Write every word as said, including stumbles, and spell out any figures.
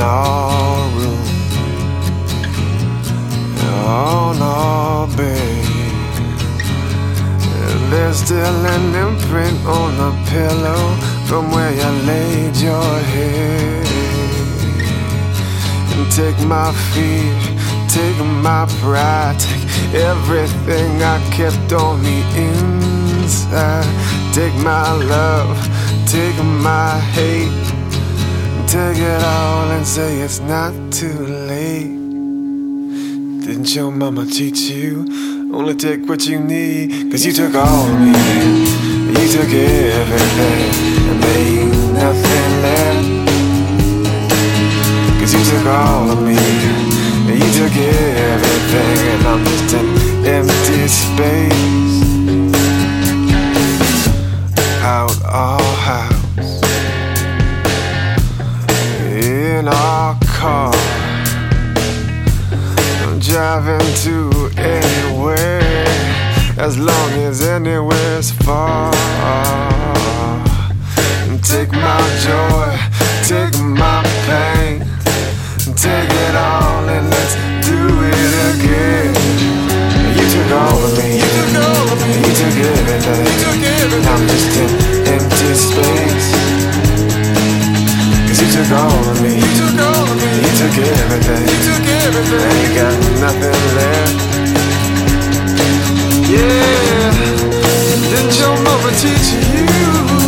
our room. Oh no, babe, there's still an imprint on the pillow from where you laid your head. And take my fear, take my pride, take everything I kept on the inside. Take my love, take my hate, take it all and say it's not too late. Didn't your mama teach you? Only take what you need, cause you took all of me. You took everything and made nothing left. Cause you took all of me. You took everything and I'm just an empty space. Out our house, in our car, I'm driving to anywhere, as long as anywhere's far. And take my joy, take my pain, take it all and let's do it again. You took all of me, you took all of me, you took everything, you took everything. I'm just in empty space. Cause you took all of me, you took all of me, you took everything, you took everything. And you got nothing left. Yeah, didn't your mama teach you?